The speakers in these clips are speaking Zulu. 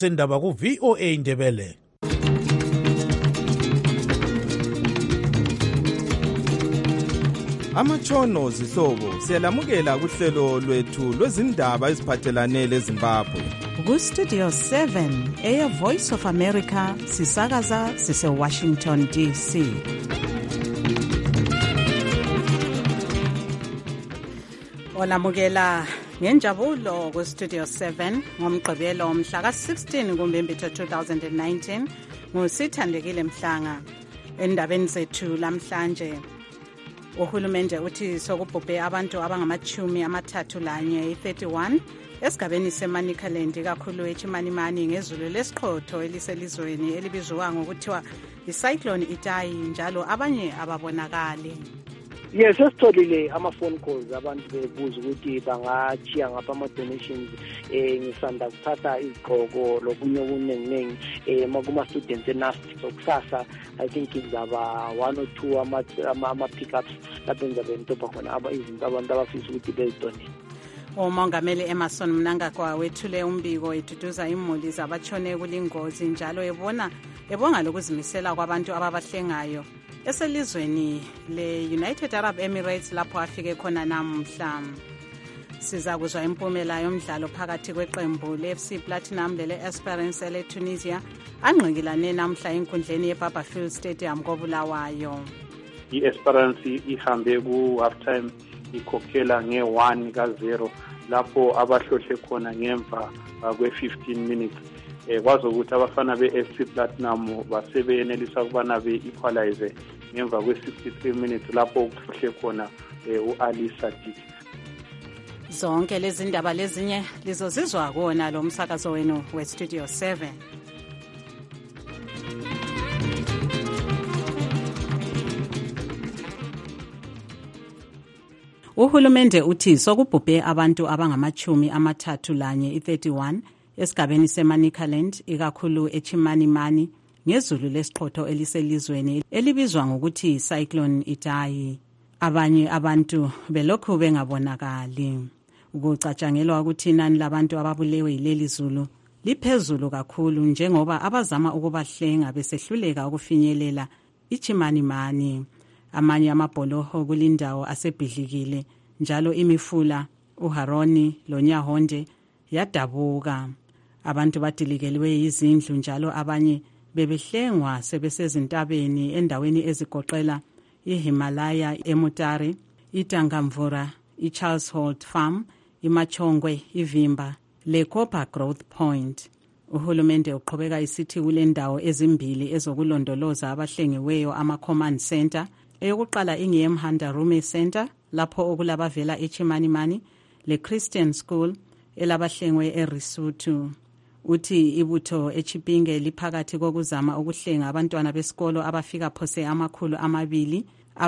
sendaba ku VOA Indebele. Amatshono zihlobo siyalamukela kuhlelo lwethu lwezindaba eziphathelane leZimbabwe. Ku Studio 7 Air Voice of America sisakaza sise Washington DC. Olamukela ngenjabulo ku Studio 7 ngomgqibelo mhla ka-16 kuMbimbithi 2019 ngusithandekile Mhlanga. Endabeni zethu lamhlanje, uhulumende uthi sokubhubhe abantu abangama-31 31 esigabeni seManicaland kakhulu eChimanimani ngezulu lesiqhotho eliselizweni elibizwa ngokuthiwa icyclone Idai, njalo abanye ababonakali. Yes, sesitholile ama-phone calls abantu bebuza ukuthi bangachiya ngapha ama-donations ngisanda kuthatha izigqoko lokunye okuningi kuma-students enasti. So kusasa I think ngizaba 1 or 2 ama-pickups lapho ngizabe ngitopha khona izinto abantu abafisa ukuthi bezidonate. Umongameli Emerson Mnangagwa wethule umbiko eduduza imuli zabatshone kulingozi, njalo ebonga lokuzimisela kwabantu ababahlengayo eselizweni le-United Arab Emirates lapho afike khona namhla. Siza kuzwa impumela yomdlalo phakathi kweqembu le-FC Platinum lele-Esperance ele-Tunisia angqikilane namhla enkundleni ye-Barberfield Stadium koBulawayo. I-Esperance ihambe ku-halftime ikhokhela nge-1-0 lapho abahlohle khona ngemva kwe-15 minutes. Kwazi ukuthi abafana be-FC Platinum basebenelisa ukubana be-equalize ngemva kwe-63 minutes lapho kuhlohle khona u-Ali Sadiq. Zonke lezi ndaba lezinye lizozizwa kona lo msakazo wenu we-Studio 7. Uhulumende uthi sokubhubhe abantu abangama-31 31 esigabeni seManicaland ikakhulu eChimanimani ngezulu lesiqhotho eliselizweni elibizwa ngokuthi Cyclone Idai. Abanye abantu belokhu bengabonakali. Ukucatshangelwa ukuthi inani labantu ababulewe yileli zulu liphezulu kakhulu, njengoba abazama ukubahlenga besehluleka ukufinyelela iChimanimani. Amanye amabholoho kulindawo asebhidlikile, njalo imifula uHaroni loNyahonde yadabuka. Abantu badilikeliwe izindlu, njalo abanye bebehlengwa sebesezintabeni endaweni ezigoqela iHimalaya eMutare, iTangamvura, iCharles Holt Farm, iMachongwe, iVimba leCopper Growth Point. Uhulumende uqhubeka isithi kule ndawo ezimbili ezokulondoloza abahlengiweyo ama-Command Center. Eyokuqala ingeyeMhanda Rume Center lapho okulabavela eChimanimani, le-Christian School elabahlengwe eRisuthu. Uthi ibutho eChipinge liphakathi kokuzama ukuhlenga abantwana besikolo abafika phose 200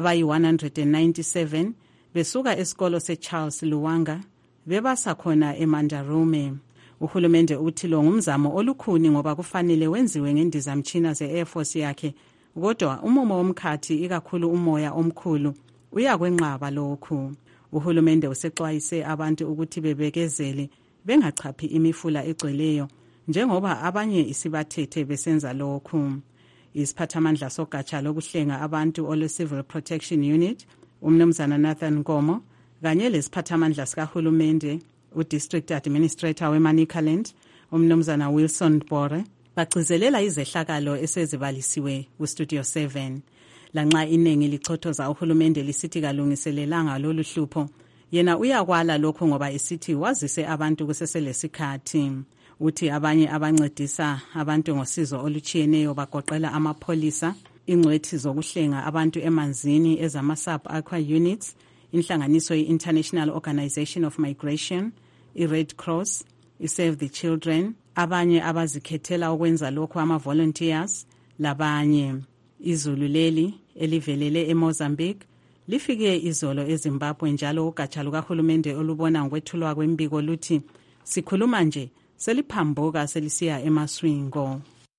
abayi-197 besuka esikolo seCharles Luwanga bebasa khona eMandarume. Uhulumende uthi lo ngumzamo olukhuni ngoba kufanele wenziwe ngendizamtshina ze-Air Force yakhe, kodwa umumo womkhathi ikakhulu umoya omkhulu uyakwenqaba lokhu. Uhulumende usexwayise abantu ukuthi bebekezele bengachaphi imifula egcweleyo, njengoba abanye isibathethe besenza lokhu. Isiphathamandla sogatsha lokuhlenga abantu ole-Civil Protection Unit, umnumzana Nathan Nkomo, kanye lesiphathamandla sikahulumende, uDistrict Administrator weManicaland, umnumzana Wilson Bore, bagcizelela izehlakalo esezibalisiwe kuStudio 7. Lanxa iningi lichothoza uhulumende lisithi kalungiselelanga lolu hlupho, yena uyakwala lokho ngoba isithi wazise abantu kuseselesikhathi. Uthi abanye abancedisa abantu ngosizo olutshiyeneyo bagoqela amapholisa, ingcwethi zokuhlenga abantu emanzini ezama-sub-aqua units, inhlanganiso ye-International Organization of Migration, i-Red Cross, i-Save the Children, abanye abazikhethela ukwenza lokho ama-volunteers, labanye. Izulu leli elivelele eMozambique lifike izolo eZimbabwe, njalo ugatsha lukahulumende olubona ngokwethulwa kwembiko luthi sikhuluma nje seliphambuka selisiya emaswingo.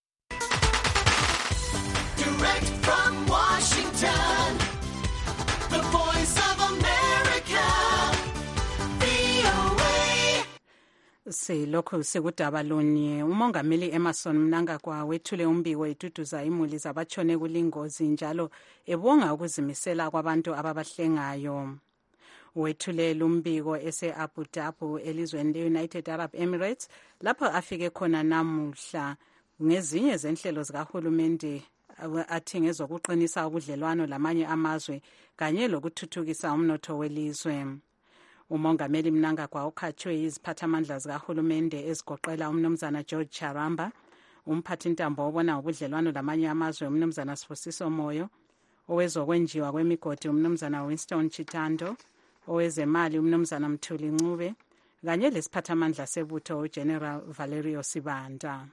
Direct from Washington, the voice of America, VOA. Silokhu sikudaba lunye umongameli Emmerson Mnangagwa wethule umbiko eduduza imuli zabatshone kulingozi njalo ebonga ukuzimisela kwabantu ababahlengayo. Wethule lumbiko ese-Abu Dhabi elizweni le-United Arab Emirates lapho afike khona namuhla ngezinye zenhlelo zikahulumende athi ngezokuqinisa ubudlelwano lamanye amazwe kanye lokuthuthukisa umnotho welizwe. Umongameli Mnangagwa ukhatshwe iziphathamandla zikahulumende ezigoqela umnumzana George Charamba, umphathintambo obona ubudlelwano lamanye amazwe umnumzana Sibusiso Moyo, owezokwenjiwa kwemigodi umnumzana Winston Chitando, owezemali umnumzana Mthuli Ncube kanye lesiphathamandla sebutho uGeneral Valerio Sibanda.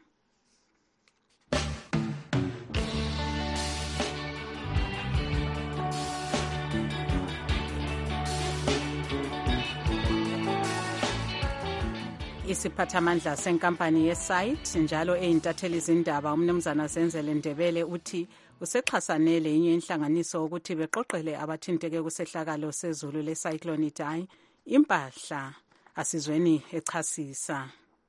Isiphathamandla senkampani yeSite njalo eyintatheli izindaba umnumzana Zenzele Ndebele uthi usexhasanele inye inhlanganiso ukuthi beqoqele abathinteke kusehlakalo sezulu lecyclone Idai impahla asizweni echasisa.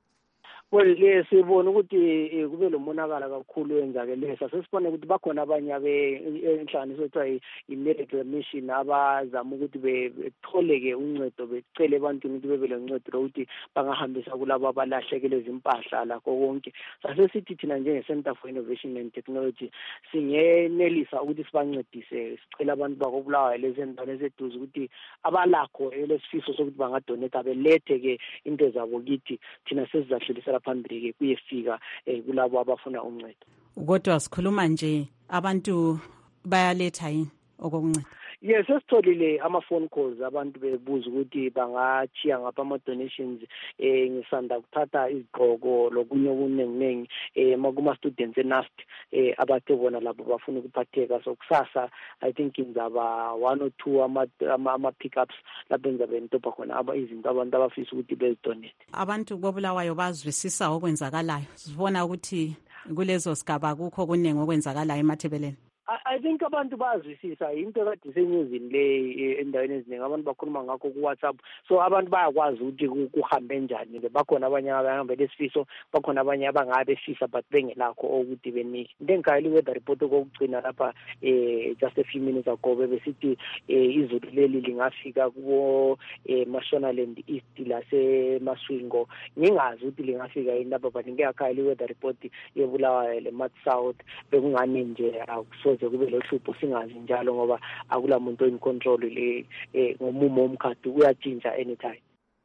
Well, sibona ukuthi kube lomonakala kakhulu enzakelesa sesibone ukuthi bakhona abanye enhlanganiso ethiwa i-Miracle Mission abazama ukuthi betholeke uncedo becele ebantwini ukuthi bebe loncedo lokuthi bangahambisa kulabo abalahlekele izimpahla lakho konke. Sasesithi thina njenge-Center for Innovation and Technology singenelisa ukuthi sibancedise sicela abantu bakobulawayo lezendaweni eseduze ukuthi abalakho elesifiso sokuthi bangadonate belethe-ke into zabo kithi thina sesizahlelisela phambili kuyefika kulabo abafuna uncedo. Kodwa sikhuluma nje abantu bayaletha yini okokunceda? Yes, sesitholile ama-phone calls abantu bebuza ukuthi bangachiya ngapha ama-donations ngisanda kuthatha izigqoko lokunye okuningi kuma-students eNAST abathe bona labo bafuna ukuphatheka. So kusasa I think ngizaba 1 or 2 ama-pickups lapho engizabe ngitopha khona izinto abantu abafisa ukuthi bezidonate. Abantu kobulawayo bazwisisa okwenzakalayo. Sibona ukuthi kulezo sigaba kukho kuningi okwenzakalayo eMathebeleni. I think abantu bazwisisa into kade senyuzini le endaweni eziningi abantu bakhuluma ngakho ku-WhatsApp, so abantu bayakwazi ukuthi kuhambe njani. Bakhona abanye abahamba lesifiso, bakhona abanye abangabe befisa but bengelakho ukuthi benike. Into engikayile weather report okugcina lapha just a few minutes ago besithi izulu leli lingafika kubo Mashonaland East laseMaswingo. Ngingazi ukuthi lingafika yini lapha but ngiyakayile weather report yebulawayo le-Mount South bekungani nje akusoze kube lohlupho singazi njalo ngoba akula muntu in control le ngomumo womkhadi uyatshintsha anytime.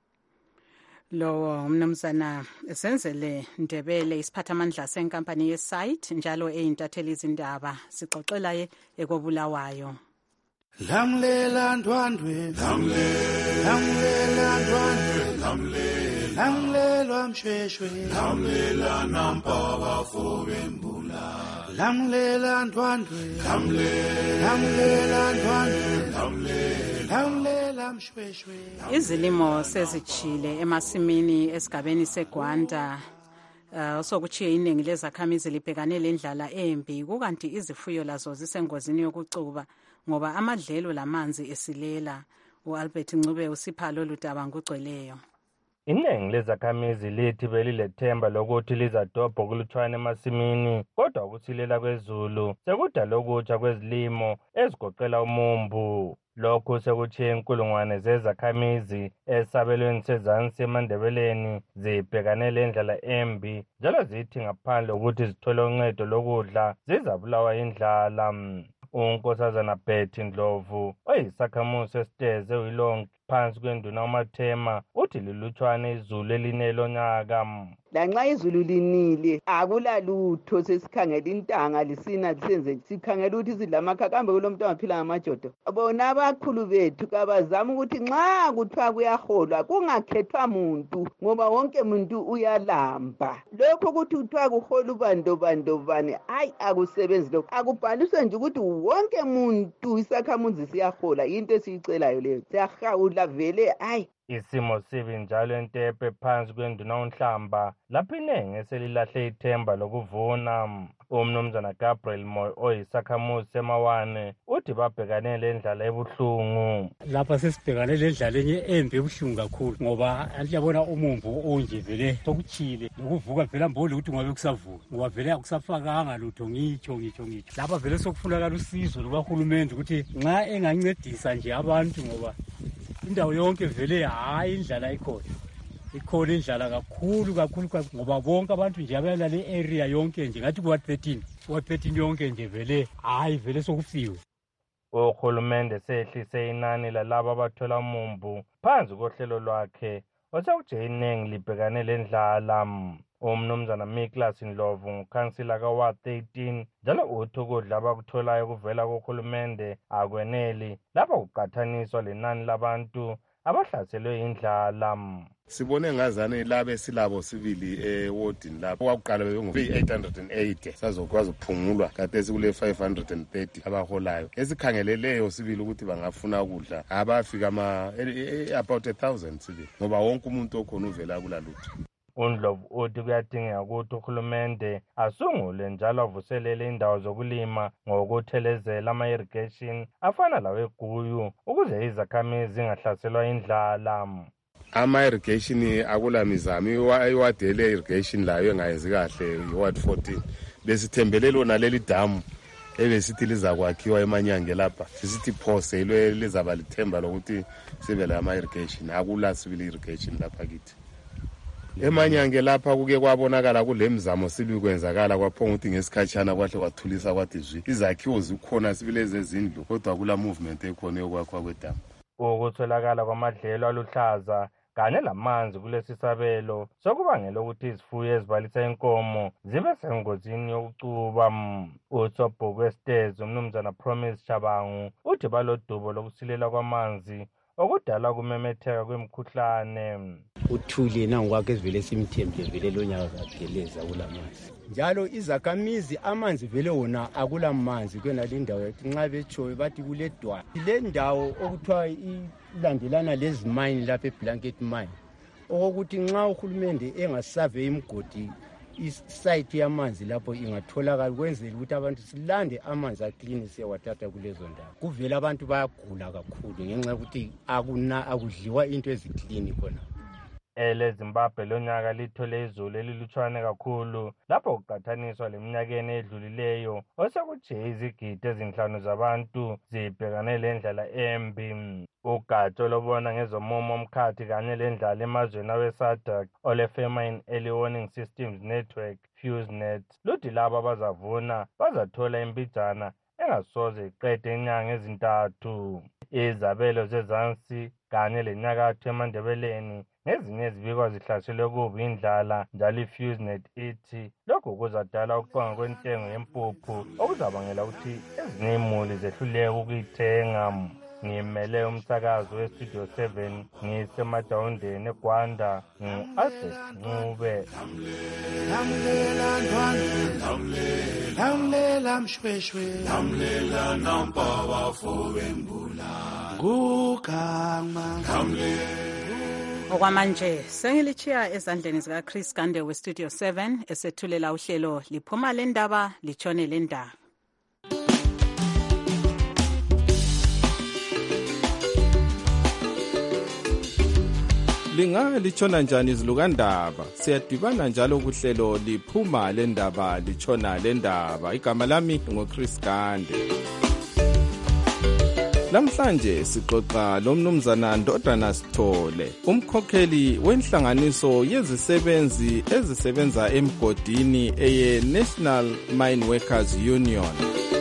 Lo umnumzana Zenzele Ndebele isiphathamandla senkampani yeSite njalo eyintatheli izindaba sixoxela ekobulawayo. Lamlela ndwandwe lamlelwa mshweshwe lamlela nampaba fobembula lamlela ndwandwe lamlela mshweshwe. Izilimo sezichile emasimini esigabeni seGwanda sokuchiye iningi lezakhamizi libhekane lendlala embi kukanti izifuyo lazo zisengozini yokucuba ngoba amadlelo lamanzi esilela. uAlbert Ncube usipha lolu daba ngugcweleyo. Iningi lezakhamizi lithi belilethemba lokuthi lizadobha kulutshwane emasimini kodwa ukusilela kwezulu sekudala okutsha kwezilimo ezigoqela umumbu. Lokhu sekutshiye inkulungwane zezakhamizi esabelweni sezansi eMandebeleni zibhekane lendlala embi njalo zithi ngaphandle ukuthi zithole uncedo lokudla zizabulawa indlala. uNkosazana Betty Ndlovu oyisakhamuzi esiteze uyilonke phansi kwenduna uMathema uthi lilutshwane izulu elinelonyaka. Lanxa izulu linile akulalutho sesikhangela intanga lisina lisenze sikhangela ukuthi sidlamakhaka kambe kulomuntu angaphila ngamajodo. Bona abakhulu bethu kabazama ukuthi nxa kuthiwa kuyaholwa kungakhethwa muntu ngoba wonke muntu uyalamba. Lokho ukuthi kuthiwa kuhola ubandobandobane hayi akusebenzi lokho. Akubhaliswe nje ukuthi wonke muntu isakhamuzi siyahola into esiyicelayo leyo. Siyahawula vele hayi Isimo sibi njalo eNtepe phansi kwenduna uNhlamba lapho inengi eselilahle ithemba lokuvuna. Umnumzana Gabriel Moyo oyisakhamuzi semawane uthi babhekane lendlala ebuhlungu. Lapha sesibhekane lendlala enye embi ebuhlungu kakhulu ngoba yabona umumbu onje vele sokuchile nokuvuka vele mboli ukuthi ngabe kusavuka ngoba vele akusafakanga lutho ngitsho. Lapha vele sokufunakala usizo lukahulumeni ukuthi nxa engancedisa nje abantu ngoba indawo yonke vele hayi indlala ikhona indlala kakhulu ngoba bonke abantu nje abalale area yonke nje ngathi kuwa 13 yonke nje vele hayi vele sokufiwe. Uhulumende sehlise inani lalabo abathola umumbu phansi kohlelo lwakhe osekuthi iningi libhekane lendlala. Umnumzana Miklas Ndlovu ngukhansila kaWard 13 njalo uthi ukudla abakutholayo kuvela kuhulumende akweneli lapho kuqathaniswa lenani labantu abahlaselwe indlala. Sibone ngazane labe silabo sibili ewardini lapho kwakuqala bekungu-880 sazokwazi ukuphungulwa kade sikule 530 abaholayo esikhangeleleyo sibili ukuthi bangafuna ukudla abafika about 1000 sibili ngoba wonke umuntu okhona uvela kulalutho. UNdlovu uthi kuyadingeka ukuthi uhulumende asungule njalo avuselele indawo zokulima ngokuthelezela ama-irrigation afana laweGuyu ukuze izakhamizi zingahlaselwa indlala. Ama-irrigation akula mizamo iwadele irrigation layo engayenzi kahle iward 14 besithembele lona leli damu ebesithi lizakwakhiwa emanyange lapha sisithi phose lizaba lithemba lokuthi sibe lama-irrigation akula sibili irrigation lapha kithi. Emanyange lapha kuke kwabonakala kulemzamo sibi kwenzakala kwaphonga ukuthi ngesikhatshana kwahle kwathulisa kwathi zwi izakhiwo zikhona sibile zezindlu kodwa kula movement ekhona yokwakhiwa kwedamu. Ukutholakala kwamadlelo aluhlaza kanye lamanzi kulesi sabelo sokubangela ukuthi izifuyo ezibalisa inkomo zibe sengozini yokucuba. uSobhuku Estes umnumzana Promise Chabangu uthi balodubo lokusilela kwamanzi okudala kumemetheka kwemikhuhlane. Uthuli nangokwakhe vele simthembile vele lonyaka kageleza kulamanzi njalo izakhamizi amanzi vele wona akulamanzi kwena lindawo yathi nxa betshoyo bathi kuledwa le ndawo okuthiwa ilandelana lezi mine lapha eBlanket mine okokuthi nxa uhulumende engasave imgodi isite yamanzi lapho ingatholakala kwenzela ukuthi abantu silande amanzi aclean siyawathatha kulezo ndawo. Kuvela abantu bayagula kakhulu ngenxa yokuthi akudliwa into eziclean khona. EleZimbabwe lonyaka lithole izulu elilutshwane kakhulu lapho kuqathaniswa leminyakeni edlulileyo osekuthi izigidi ezinhlanu zabantu zibhekane lendlala embi. Ugatsha lobona ngezomumo omkhathi kanye lendlala emazweni awe-SADC ole-Famine Early Warning Systems Network FuseNet luthi labo abazavuna bazathola imbijana engasoze iqede inyanga ezintathu. Izabelo zezansi kanye lenyakatho eMandebeleni ngezinye ezibikwa zihlaselwe kubi indlala njalo iFuseNet ithi lokhu kuzadala ukuqonga kwentengo yempuphu okuzabangela ukuthi ezinye imuli zehluleke ukuyithenga. Ngimele umsakazo weStudio 7 ngisemadawundeni eGwanda ngu-Albert Ncube. Lamlela mshweshwe lamlela nampa bafowembula gugama Okwamanje sengilichiya ezandleni zika Chris Gande weStudio 7 esethulela uhlelo liphuma lendaba lichone lendaba. Linga lichona njani izilukandaba siyadibana njalo kuhlelo liphuma lendaba lichona lendaba. Igama lami ngoChris Gande. Namhlanje sixoxa lomnumzana Ndodana Sithole, umkhokheli wenhlanganiso yezisebenzi ezisebenza emgodini eye National Mine Workers Union.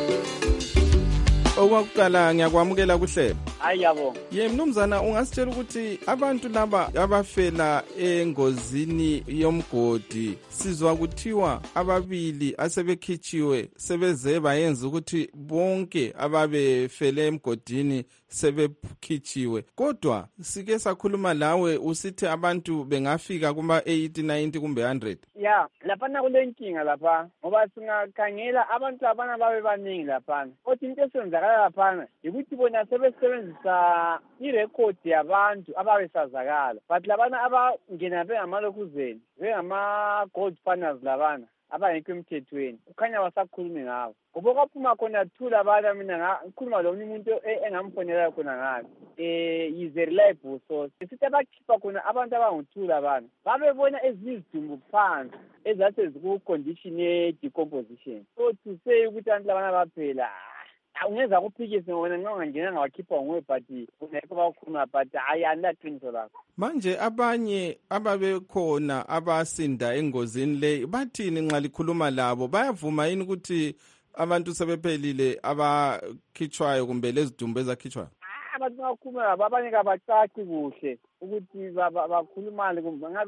Okwakuqala ngiyakwamukela kuhlelo. Ayabo. Mnumzana ungasitshela ukuthi abantu laba abafela engozini yomgodi sizwa kuthiwa ababili asebekhitshiwe sebeze bayenza ukuthi bonke ababefele emgodini sebekhitshiwe. Kodwa sike sakhuluma lawe usithi abantu bengafika kuma 80 90 kumbe 100. Ya, lapha kulenkinga lapha ngoba singakhangela abantu abana babe baningi lapha. Kodwa into esenzakala lapha ukuthi bona sebesebenzisa basebenzisa irekhodi yabantu ababesazakala but labana abangena bengamalokhuzeni bengama-gold funners labana abangekho emthethweni kukhanya basakhulume ngabo ngoba kwaphuma khona thula abana mina ngikhuluma lo umuntu engamfonela khona ngalo yize reliable source sithi abakhipha khona abantu abanguthula abana babebona ezinye izidumbu phansi ezase ziku-condition ye-decomposition so to say ukuthi abantu labana baphela ungeza kuphikise wena nxa ungangena ngawakhipha nguwe but ungekho bakhuluma but hayi andaqiniso lakho. Manje abanye ababekhona abasinda engozini le bathini nxa likhuluma labo bayavuma yini ukuthi abantu sebephelile abakhitshwayo kumbe lezidumbu ezakhitshwayo? Abantu bakhuluma labo abanye kabacaci kuhle ukuthi bakhulumane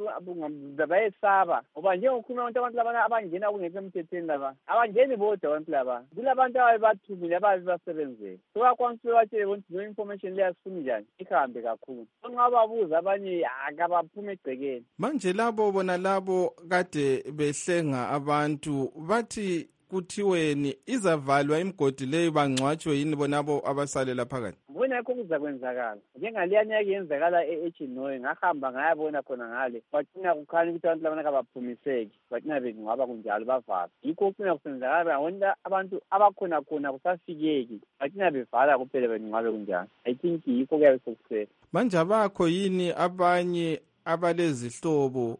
ngabe bayesaba ngoba njengokhuluma abantu labana abangena kungekho emthethweni laba abangeni bodwa abantu laba kulabantu abathumile abasebenzele so bakwanisa batshele ukuthi no information leyasifuna njani ihambe kakhulu nxa babuza abanye akabaphume egcekeni. Manje labo kade behlenga abantu bathi kuthiweni izavalwa imigodi leyo bangcwatshwe yini bonabo abasalela phakathi? Mbona yakho kuzakwenzakala njengaliyana yenzakala eChinoyi ngahamba ngayabona khona ngale bagcina kukhanya ukuthi abantu labana kabaphumiseki bagcina bengcwaba kunjalo bavala yikho kucina kusenzakala wona abantu abakhona kusafikeki bagcina bevala kuphela bengcwabe kunjalo. I think yikho kuyabe sokusela. Manje abakho yini abanye abalezihlobo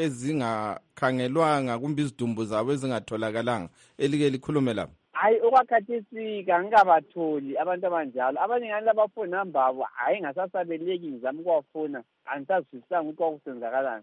ezingakhangelwanga kumbe izidumbu zabo ezingatholakalanga elike likhulume lapho? Hayi okwakhathesi kangabatholi abantu abanjalo abanye ngani labafoni namba abo hayi ngasasabeleki ngizama ukuwafona angisazwisisanga ukuthi kwakusenzakalani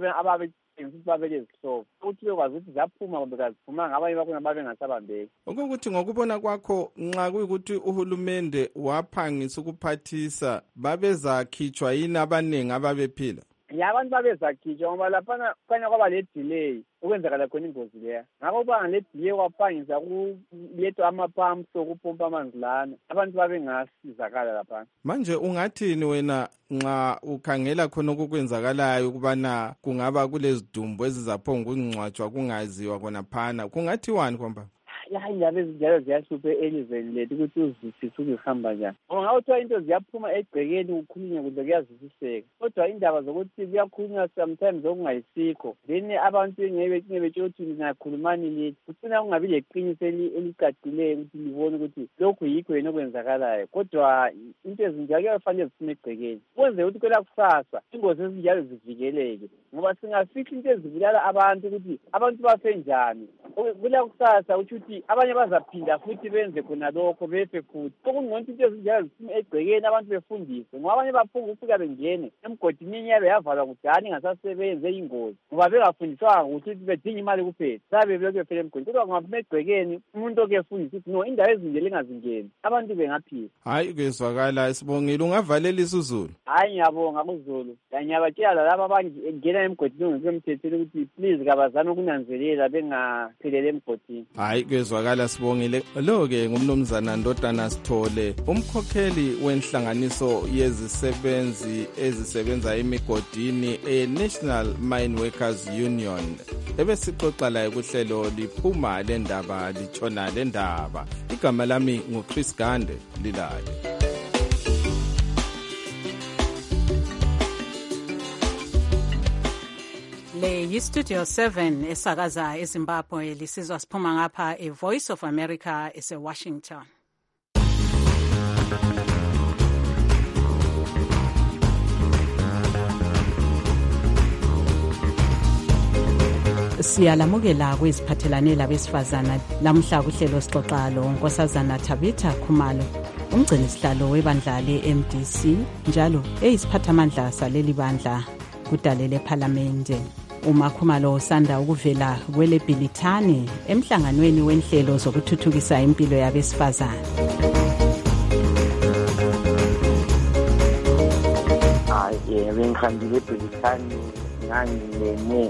ukuthi babelezihlobo ukuthi bekwazi ukuthi zaphuma kumbe kaziphumanga abanye bakhona babengasabambeki. Ukuthi ngokubona kwakho nxa kuyikuthi uhulumende waphangisa ukuphathisa babezakhitshwa yini abaningi ababephila? Abantu babezakhitshwa ngoba laphana kukhanya kwaba le-delay ukwenzakala khona ingozi leya ngakho kubanga le-delay kwaphangisa kulethwa amapamps okupompa amanzi lana abantu babengasizakala laphana. Manje ungathini wena nxa ukhangela khona okukwenzakalayo ukubana kungaba kulezidumbu ezizaphonga ukungcwatshwa kungaziwa khona phana kungathiwani kwamba? Indaba ezinjalo ziyahlupha elizweni lethu ukuthi uzwisise uzihamba njani ngoba ngawuthiwa into ziyaphuma egcekeni ukhulunywe kuze kuyazwisiseka kodwa indaba zokuthi kuyakhulunywa sometimes okungayisikho then abantu ngeke betshela ukuthi ninakhulumani lethu kucina kungabi leqiniso elicacileyo ukuthi libone ukuthi lokhu yikho yena okwenzakalayo kodwa into ezinjalo kuyafanele ziphume egcekeni kwenze ukuthi kwelakusasa ingozi ezinjalo zivikeleke ngoba singafihla into ezibulala abantu ukuthi abantu bafe njani kwelakusasa ukuthi abanye bazaphinda futhi benze khona lokho befe futhi okungcono into ezinjalo ziphume egcekeni abantu befundiswe ngoba abanye baphunga ukufika bengene emgodini inyabe yavalwa kudala ingasasebenzi eyingozi ngoba bengafundiswanga ukuthi bedinga imali kuphela sabe belokhu befela emgodini kodwa kungaphuma egcekeni umuntu oke efundisa ukuthi no indawo ezinjalo ingazingeni abantu bengaphila. Hayi kwezwakala Sibongile ungavalelisa uZulu? Hayi ngiyabonga kuZulu ngiyabatshela laba abangena emgodini ongekho emthethweni ukuthi please kabazame ukunanzelela bengaphelele emgodini. Hayi kwezwakala Sibongile. Lo-ke ngumnumzana Ndodana Sithole umkhokheli wenhlanganiso yezisebenzi ezisebenza emigodini e-National Mine Workers Union ebesixoxa laye kuhlelo liphuma lendaba litshona lendaba. Igama lami nguChris Gande Lilale. Le yiStudio 7 esakaza eZimbabwe lisizwa siphuma ngapha eVoice of America eseWashington. Siyalamukela kweziphathelane labesifazana lamhla kuhlelo sixoxa lo Nkosazana Tabitha Khumalo umgcini sihlalo webandla le-MDC njalo eyisiphathamandla saleli bandla kudale lephalamende. uMakhumalo usanda ukuvela kwelebhilithane emhlanganweni wenhlelo zokuthuthukisa impilo yabesifazane. Bengihambile ebhilithane ngangilene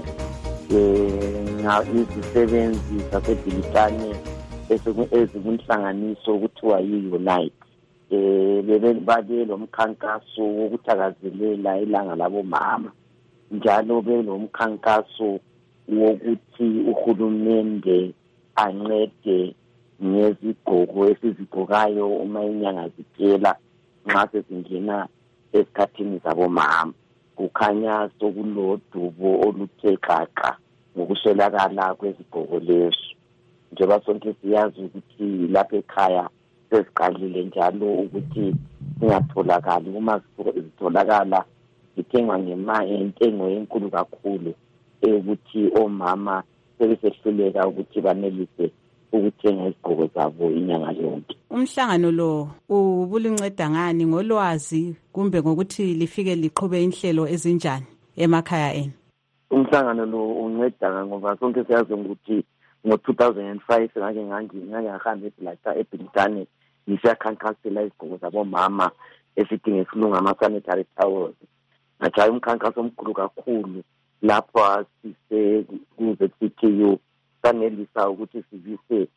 izisebenzi zasebhilithane ezikunhlanganiso okuthiwa yi-Unite. Babelo mkhankaso wokuthakazelela ilanga labomama njalo belomkhankaso wokuthi uhulumende ancede ngezigqoko esizigqokayo uma inyanga ziphela nxa sesingena esikhathini zabomama. Kukhanya sokulodubo oluthe xaxa ngokuswelakala kwezigqoko lezo. Njengoba sonke siyazi ukuthi lapha ekhaya sesiqalile njalo ukuthi singatholakali, uma zitholakala zithengwa intengo enkulu kakhulu ukuthi omama sebesehluleka ukuthi banelise ukuthenga izigqoko zabo inyanga yonke. Umhlangano lo ubulunceda ngani, ngolwazi kumbe ngokuthi lifike liqhube inhlelo ezinjani emakhaya enu? Umhlangano lo unceda ngoba sonke siyazi ukuthi ngo-2005 ngake ngahamba eBrithani ngisiyakhankasela izigqoko zabomama esithi ngesilungu ama-sanitary towels. Ngajaya umkhankaso omkhulu kakhulu lapho ku-ZCTU sanelisa ukuthi sivise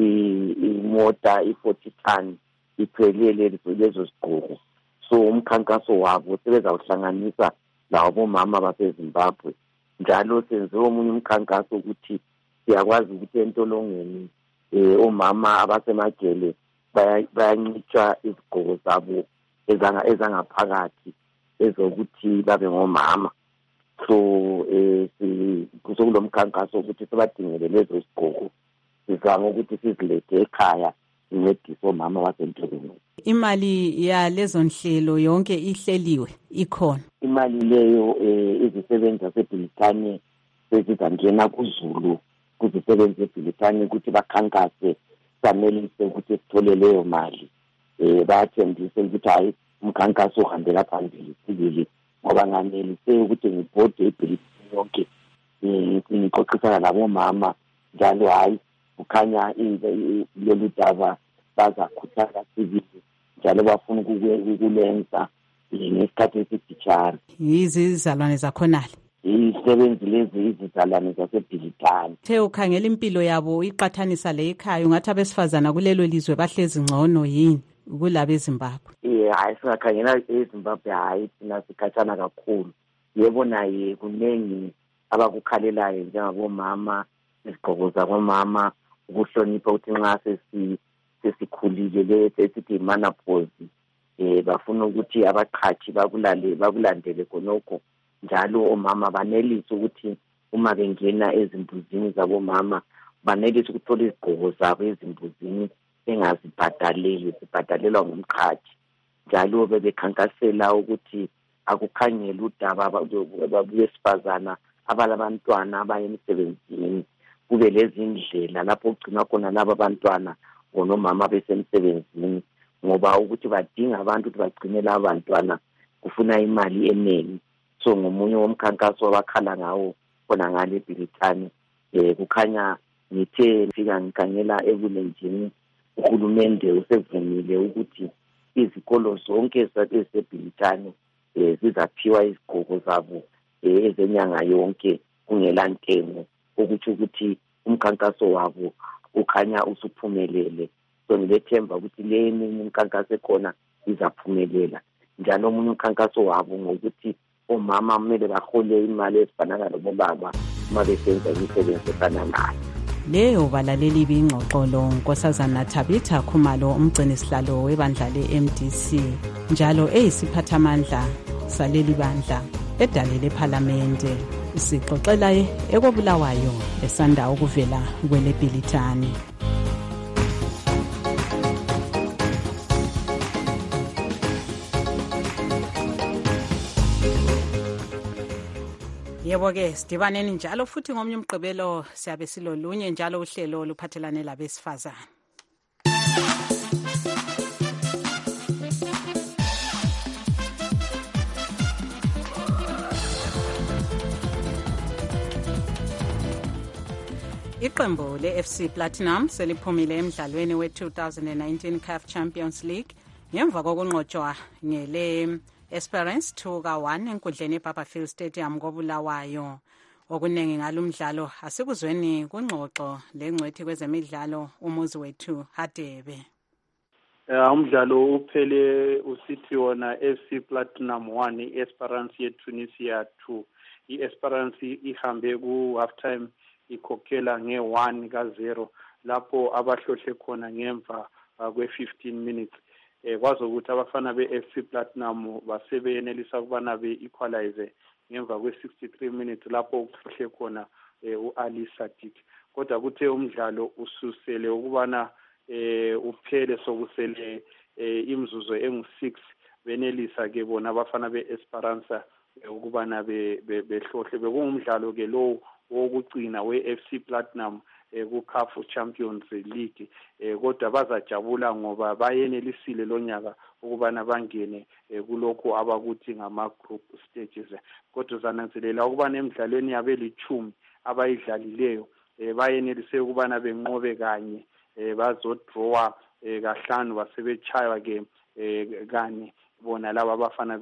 imota i-40 ton iphelele lezo zigqoko. So umkhankaso wabo sebezawuhlanganisa lawo bomama baseZimbabwe. Njalo senze omunye umkhankaso ukuthi siyakwazi ukuthi entolongweni omama abasemajele bayancitsha izigqoko zabo ezangaphakathi ezokuthi babe ngomama. So kusokulo mkhankaso ukuthi sibadingele lezo zigqoko, sizama ukuthi sizilethe ekhaya incedise omama basentolongweni. Imali yalezo nhlelo yonke ihleliwe ikhona? Imali leyo izisebenzi zaseBrithani sezizangena kuZulu kuzisebenzi zeBrithani ukuthi bakhankase sanelise ukuthi sithole leyo mali. Bayathembisa ukuthi hayi umkhankaso uhambela phambili sibili ngoba nganelise ukuthi ngibhode eBrithani yonke ngixoxisana labomama njalo hayi kukhanya lolu daba bazakhuthaza sibili njalo bafuna ukulenza ngesikhathi esifitshane. Yizizalwane zakhonale? Izisebenzi lezi izizalwane zaseBrithani. The ukhangela impilo yabo iqathanisa le ekhaya, ungathi abesifazana kulelo lizwe bahlezi ngcono yini kulabo eZimbabwe? Hayi singakhangela eZimbabwe hayi thina sikhatshana kakhulu. Yebo naye kunengi abakukhalelayo njengabomama, izigqoko zabomama, ukuhlonipha ukuthi nxa sesikhulile lethu esithi imenopause bafuna ukuthi abaqhathi bakulandele khonokho. Njalo omama banelise ukuthi uma bengena ezimbuzini zabomama banelise ukuthola izigqoko zabo ezimbuzini bengazibhadaleli, zibhadalelwa ngumqhathi. Njalo bebekhankasela ukuthi akukhangela udaba besifazana abalabantwana abaya emsebenzini, kube lezi ndlela lapho kugcinwa khona laba bantwana ngonomama besemsebenzini, ngoba ukuthi badinga abantu ukuthi bagcine laba bantwana kufuna imali eningi. So ngomunye womkhankaso abakhala ngawo khona ngale eBrithani kukhanya ngithe fika ngikhangela ebulenjini uhulumende usevumile ukuthi izikolo zonke zaseBrithani zizaphiwa izigqoko zabo ezenyanga yonke kungela ntengo, ukuthi umkhankaso wabo ukhanya usuphumelele. So ngilethemba ukuthi le eminye imikhankaso ekhona izaphumelela. Njalo omunye umkhankaso wabo ngokuthi omama kumele bahole imali ezifanana lobaba uma besenza imisebenzi efana nayo. Leyo balaleli bingxoxo lo Nkosazana Tabitha Khumalo, umgcinisihlalo webandla le-MDC njalo eyisiphathamandla saleli bandla edale lephalamende. Sixoxela ekobulawayo esanda ukuvela kweleBrithani. Yebo-ke sidibaneni njalo futhi ngomnye umgqibelo siyabe silolunye njalo uhlelo luphathelane labesifazane. Iqembu le-FC Platinum seliphumile emdlalweni we-2019 CAF Champions League ngemva kokunqotshwa ngele Esperance 2-1 enkundleni eBarberfield Stadium koBulawayo. Okuningi ngalumdlalo asikuzweni kungxoxo lengcwethi kwezemidlalo umuzi wethu Hadebe. Umdlalo uphele usithi wona FC Platinum 1 Esperance yeTunisia 2. I-Esperance ihambe ku-half time ikhokhela nge-1-0 lapho abahlohle khona ngemva kwe-15 minutes. kwazi ukuthi abafana be-FC Platinum basebeyenelisa ukubana be-equalize ngemva kwe-63 minutes lapho kuhle khona u-Ali Sadiq. Kodwa kuthe umdlalo ususele ukubana uphele sokusele imzuzu engu-6 benelisa ke bona abafana be-Esperança ukubana behlohle. Bekungumdlalo ke lowo wokugcina we-FC Platinum ku-CAF Champions League, kodwa bazajabula ngoba bayenelisile lo nyaka ukubana bangene kulokho abakuthi ngama-group stages. Kodwa zananzelela ukubana emidlalweni yabe lichumi abayidlalileyo bayenelise ukubana benqobe kanye, bazodrowa kahlanu basebetshaywa ke kanye bona laba abafana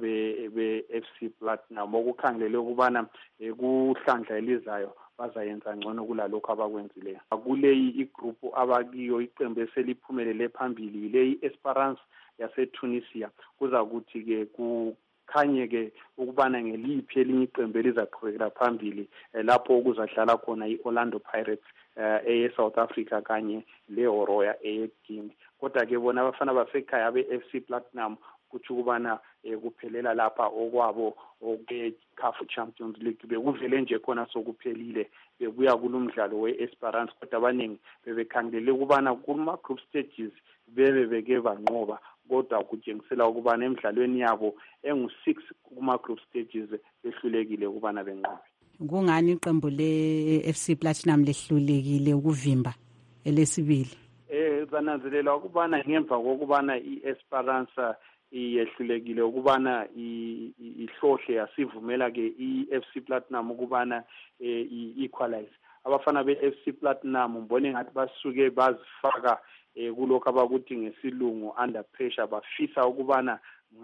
be-FC Platinum, okukhangelele ukubana kuhlandla elizayo bazayenza ngcono kulalokho abakwenzileyo. Kuleyi igroup abakiyo iqembu eseliphumelele phambili leyi Esperance yaseTunisia. Kuza kuthi ke kukhanye ke ukubana ngeliphi elinye iqembu elizaqhubekela phambili lapho kuzadlala khona i-Orlando Pirates eye-South Africa kanye le-Horoya eye-Guinea. Kodwa ke bona abafana basekhaya be-FC Platinum kuthi ukubana kuphelela lapha okwabo oke-CAF Champions League. Bekuvele nje khona sokuphelile bebuya kulumdlalo we-Esperance, kodwa abaningi bebekhangelele ukubana kuma-group stages beke banqoba, kodwa kutshengisela ukubana emidlalweni yabo engu-6 kuma-group stages behlulekile ukubana benqobe. Kungani iqembu le-FC Platinum lehlulekile ukuvimba elesibili? Zananzelela ukubana ngemva kokubana i-Esperance iyehlulekile ukubana ihlohle yasivumela ke i-FC Platinum ukubana i-equalize. Abafana be-FC Platinum mbone ngathi basuke bazifaka kulokho abakuthi ngesilungu under pressure, bafisa ukubana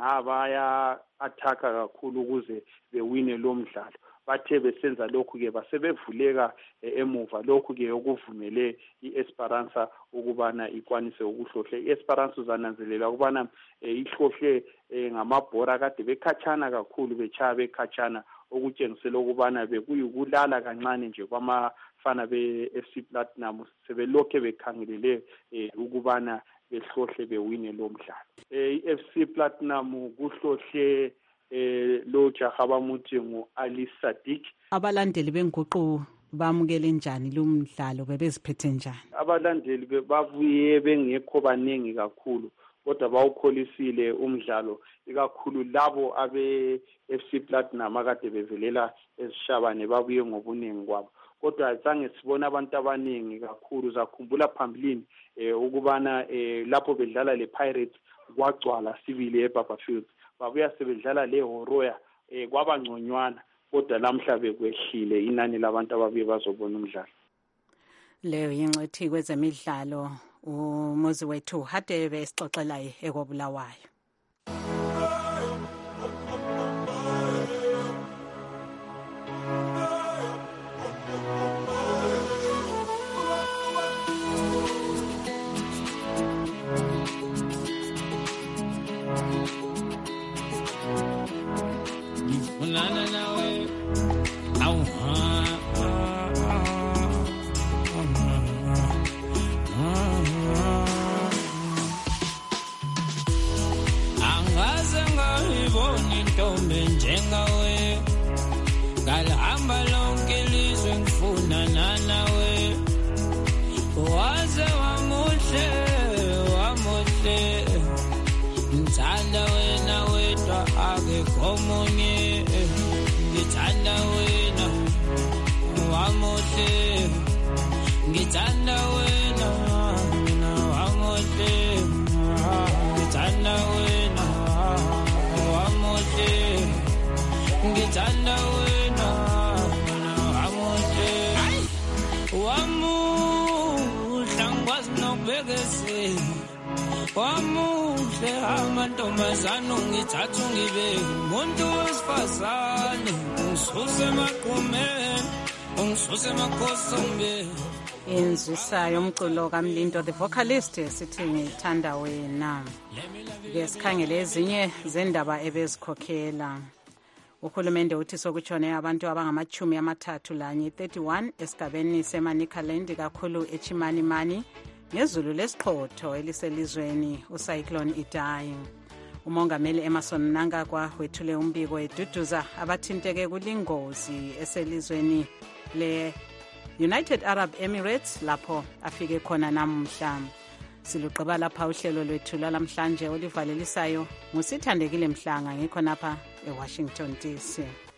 ngabaya athaka kakhulu ukuze bewine lo mdlalo. Bathe besenza lokhu ke basebevuleka emuva, lokhu ke okuvumele i-Esperance ukubana ikwanise ukuhlohle. I-Esperance uzananzelela ukubana ihlohle ngamabhora kade bekhatshana kakhulu, bechaya bekhatshana, okutshengisela ukubana bekuyukulala kancane nje kwamafana be-FC Platinum, sebelokhe bekhangelele ukubana behlohle bewine lo mdlalo. I-FC Platinum kuhlohle lo jaha bamuthi ngu-Ali Sadiq. Abalandeli benguqu bamukele njani lo mdlalo, bebeziphethe njani? Abalandeli babuye bengekho baningi kakhulu, kodwa bawukholisile umdlalo, ikakhulu labo abe-FC Platinum akade bevelela ezishabane babuye ngobuningi kwabo. Kodwa azange sibone abantu abaningi kakhulu. Zakhumbula phambilini ukubana lapho bedlala le-Pirates kwagcwala sibili eBarberfield, babuya sebedlala le-Horoya kwaba ngconywana, kodwa lamhla bekwehlile inani labantu ababuye bazobona umdlalo. Leyo yingcethi kwezemidlalo umuzi wethu Hadebe esixoxela ekobulawayo. Njengawe ngalihamba lonke ilizwe ngifuna nawe, waze wamuhle ngithanda wena wedwa akekho omunye, ngithanda wena wamuhle, ngithanda wena wamuhle, ngithanda wena wamuhle, ngithanda wena wamuhle, wamuhle ngikwazi nokubekezela, wamuhle amantombazane ungithatha ungibeke umuntu wesifazane, ungisuse emaqhumeni, ungisuse emakhosini. Inzusayo umculo kaMlindo the vocalist sithi ngithanda wena. Ke sikhangele ezinye zendaba ebezikhokhela. Uhulumende uthi sokutshone abantu abangama-31 esigabeni seManicaland kakhulu eChimanimani ngezulu lesiqhotho eliselizweni ucyclone Idai. Umongameli Emmerson Mnangagwa wethule umbiko eduduza abathinteke kulingozi eselizweni le United Arab Emirates lapho afike khona namhla. Siluqaba lapha uhlelo lwethu lamhlanje olivalelisayo ngusithandekile Mhlanga ngikhonapha eWashington DC.